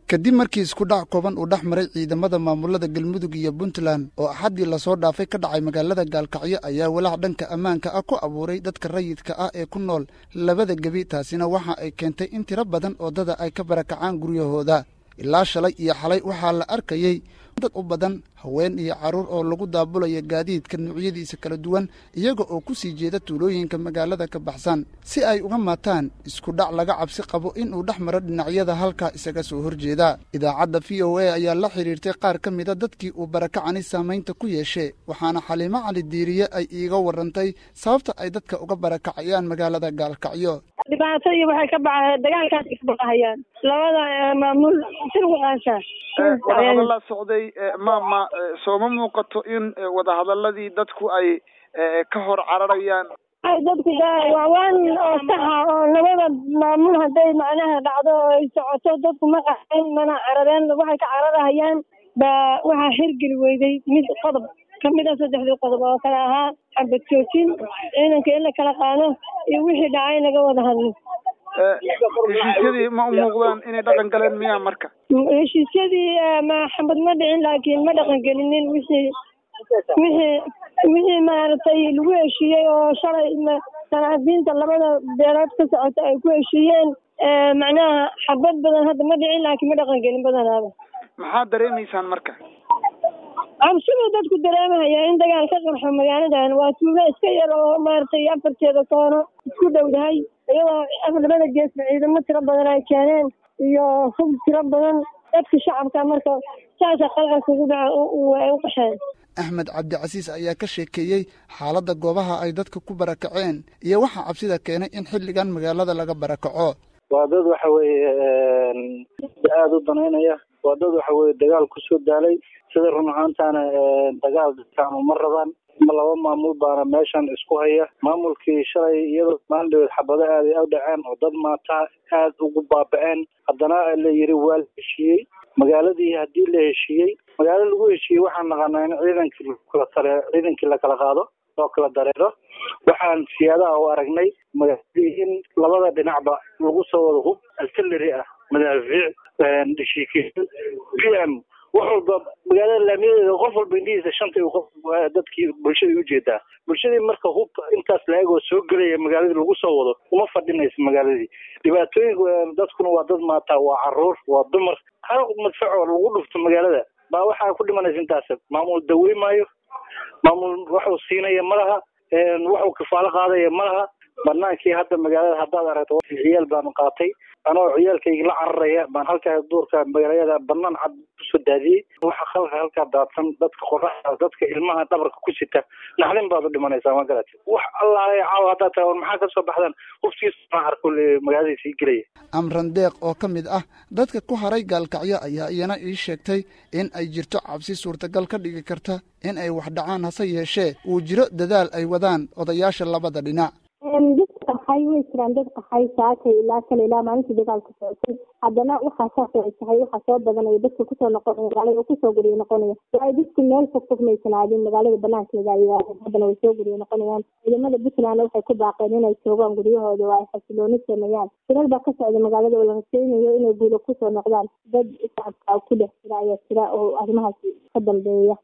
kadib markii isku dhac kooban uu dhex maray ciidamada maamulada Galmudug iyo Puntland oo axadii la soo dhaafay ka dhacay magaalada Gaalkacyo ayaa walaac dhanka ammaanka ah ku abuuray dadka rayidka ah ee ku nool labada gabi taasina waxa ay keentay in tiro badan oo dad ay ka barakacaan guryahooda ilaa shalay iyo xalay waxaa la arkayay dad u badan haween iyo caruur oo lagu daabulaya gaadiidka noocyadiisa kala duwan iyaga oo ku sii jeeda tuulooyinka magaalada ka baxsan si ay uga maataan isku dhac laga cabsi qabo in uu dhex maro dhinacyada halka isaga soo horjeeda idaacadda VOA ayaa la xiriirtay qaar ka mid ah dadkii uu barakacani saameynta ku yeeshay waxaana Xaliimo Cali Diiriye ay iiga warantay sababta ay dadka uga barakacayaan magaalada Gaalkacyo dhibaato iyo waxay ka baxay dagaalkaas isbaqayaan labada maamul sirwaasha wadahadalla socday maama sooma muuqato in wadahadalladii dadku ay ka hor cararayaan dadku waan oo saxa oo labada maamul haday macnaha dhacdo ay socoto dadku ma qaxeen mana carareen waxay ka cararayaan waxa hirgeli weyday mid qodob kamid ah saddexdii qodob oo kala ahaa xabad joojin ciidanka in la kala qaado iyo wixii dhacay laga wada hadlo heshiisyadii ma u muuqdaan inay dhaqan galeen miyaa marka heshiisyadii ma xabad ma dhicin laakiin ma dhaqan gelinin wixii maaragtay lagu heshiiyey oo shalay sanaadiinta labada beelood ka socota ay ku heshiiyeen macnaha xabad badan hadda ma dhicin laakiin ma dhaqan gelin badanaaba maxaad dareemaysaan marka cabsida dadku dareemaya in dagaal ka qarxo magaaladan waa tuuga iska yar oo maaragtay afarteeda koono isku dhowdahay iyadoo labada geesba ciidamo tiro badan ay keeneen iyo hub tiro badan dadka shacabka marka saasa qalqalka ugu dhaca ay u qaxeen Axmed Cabdicasiis ayaa ka sheekeeyay xaaladda goobaha ay dadka ku barakaceen iyo waxa cabsida keenay in xilligan magaalada laga barakaco waa dad waxa weeye aad u danaynaya waa dad waxa weeye dagaal ku soo daalay sida run ahaantaana dagaal dadkaanu ma rabaan laba maamul baana meeshan isku haya maamulkii shalay iyadoo maandhood xabado aad ay u dhaceen oo dad maata aad ugu baaba'een haddana la yiri waa la heshiiyey magaaladii haddii la heshiiyey magaalo lagu heshiiyey waxaan naqanaa in ciidankii la kala qaado oo kala dareero waxaan siyaadaha u aragnay magaaladii in labada dhinacba lagu soo wado hub artillery ah madaafiic dhishiikeed PM wax walba magaalada laamiyadeeda qof walba indhihiisa shanta qof dadkii bulshadii ujeedaa bulshadii marka hub intaas laagoo soo gelaya magaaladii lagu soo wado uma fadhinaysa magaaladii dhibaatooyinka dadkuna waa dad maata waa caruur waa dumar hal madfacoo lagu dhufto magaalada baa waxaa ku dhimanaysa intaas maamul daweyn maayo maamul waxuu siinaya malaha waxuu kafaalo qaadaya malaha banaankii hadda magaalada haddaad aragto ciyaal baan qaatay anoo ciyaalkayga la cararaya baan halkaa duurka magaalada banaan cad kusoo daadiyey waxa khalka halkaa daadsan dadka qoraxda dadka ilmaha dhabarka ku sita naxdin baad u dhimanaysaa ma garatay wax allah caawa haddaa tahay maxaa ka soo baxdaan huftiisa ma arko magaalada sii gelaya Amran Deeq oo ka mid ah dadka ku haray Gaalkacyo ayaa iyana ii sheegtay in ay jirto cabsi suurtagal ka dhigi karta in ay wax dhacaan hase yeeshee uu jiro dadaal ay wadaan odayaasha labada dhinac qaxay way jiraan dad qaxay saaka ilaa maalintii dagaalka socotay haddana waxaa saasay tahay waxaa soo badanaya dadka kusoo noqonaya magaalada kusoo guriyo noqonaya ay dadku meel fog maysanaadin magaalada banaankeeda ayaa haddana way soo guriyo noqonayaan ciidamada Puntland waxay ku baaqeen inay joogaan guryahooda oo ay xasilooni sameeyaan sidoo baa ka socda magaalada oo la rajaynayo inay guulo kusoo noqdaan dad shacabka ku dhex jira ayaa jira oo arrimahaas ka dambeeya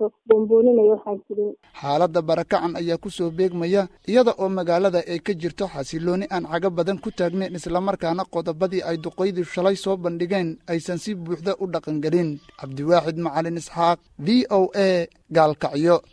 xaaladda barakacan ayaa ku soo beegmaya iyada oo magaalada ay ka jirto xasilooni aan caga badan ku taagnayn islamarkaana qodobadii ay duqeydii shalay soo bandhigeen aysan si buuxda u dhaqangelin Cabdiwaaxid Macalin Isxaaq VOA Gaalkacyo